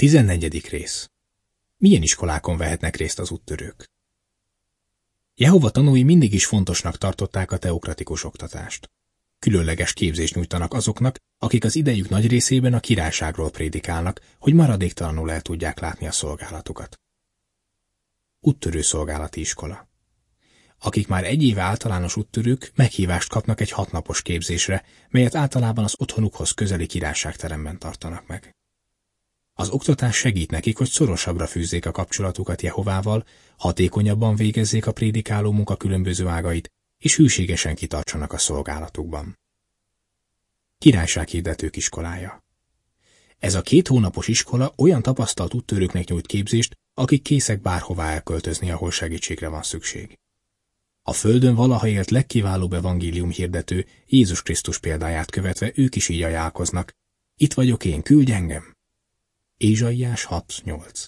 14. rész. Milyen iskolákon vehetnek részt az úttörők? Jehova tanúi mindig is fontosnak tartották a teokratikus oktatást. Különleges képzést nyújtanak azoknak, akik az idejük nagy részében a királyságról prédikálnak, hogy maradéktalanul el tudják látni a szolgálatukat. Úttörő szolgálati iskola. Akik már egy éve általános úttörők, meghívást kapnak egy 6 napos képzésre, melyet általában az otthonukhoz közeli királyságteremben tartanak meg. Az oktatás segít nekik, hogy szorosabbra fűzzék a kapcsolatukat Jehovával, hatékonyabban végezzék a prédikáló munka különböző ágait, és hűségesen kitartsanak a szolgálatukban. Királysághirdetők iskolája. Ez a 2 hónapos iskola olyan tapasztalt úttörőknek nyújt képzést, akik készek bárhová elköltözni, ahol segítségre van szükség. A földön valaha élt legkiválóbb evangélium hirdető, Jézus Krisztus példáját követve ők is így ajánlkoznak. Itt vagyok én, küldj engem! Ézsaiás 6:8.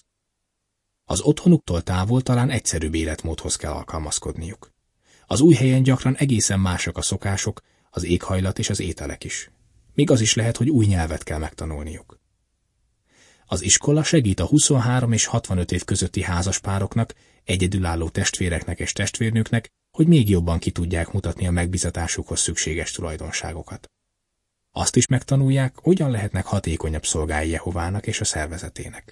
Az otthonuktól távol talán egyszerűbb életmódhoz kell alkalmazkodniuk. Az új helyen gyakran egészen mások a szokások, az éghajlat és az ételek is. Még az is lehet, hogy új nyelvet kell megtanulniuk. Az iskola segít a 23 és 65 év közötti házaspároknak, egyedülálló testvéreknek és testvérnőknek, hogy még jobban ki tudják mutatni a megbízatásukhoz szükséges tulajdonságokat. Azt is megtanulják, hogyan lehetnek hatékonyabb szolgái Jehovának és a szervezetének.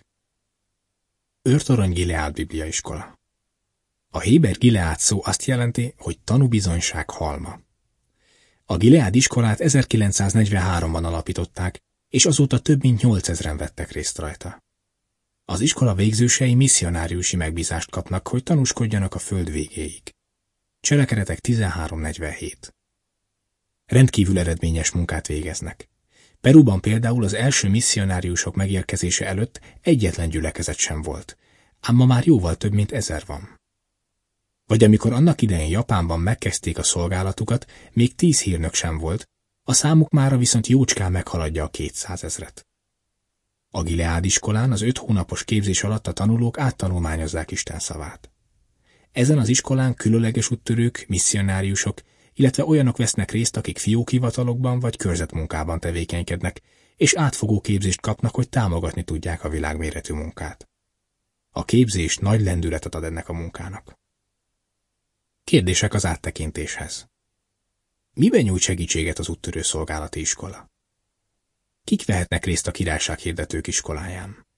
Őrtorony Gileád bibliaiskola. A héber Gileád szó azt jelenti, hogy tanúbizonyság halma. A Gileád iskolát 1943-ban alapították, és azóta több mint 8000-en vettek részt rajta. Az iskola végzősei misszionáriusi megbízást kapnak, hogy tanúskodjanak a föld végéig. Cselekedetek 13:47. Rendkívül eredményes munkát végeznek. Peruban például az első misszionáriusok megérkezése előtt egyetlen gyülekezet sem volt, ám ma már jóval több mint 1000 van. Vagy amikor annak idején Japánban megkezdték a szolgálatukat, még 10 hírnök sem volt, a számuk mára viszont jócskán meghaladja a 200 000-et. A Gileád iskolán az 5 hónapos képzés alatt a tanulók áttanulmányozzák Isten szavát. Ezen az iskolán különleges úttörők, misszionáriusok, illetve olyanok vesznek részt, akik fiókhivatalokban vagy körzetmunkában tevékenykednek, és átfogó képzést kapnak, hogy támogatni tudják a világméretű munkát. A képzés nagy lendületet ad ennek a munkának. Kérdések az áttekintéshez. Miben nyújt segítséget az úttörő szolgálati iskola? Kik vehetnek részt a királysághirdetők iskoláján?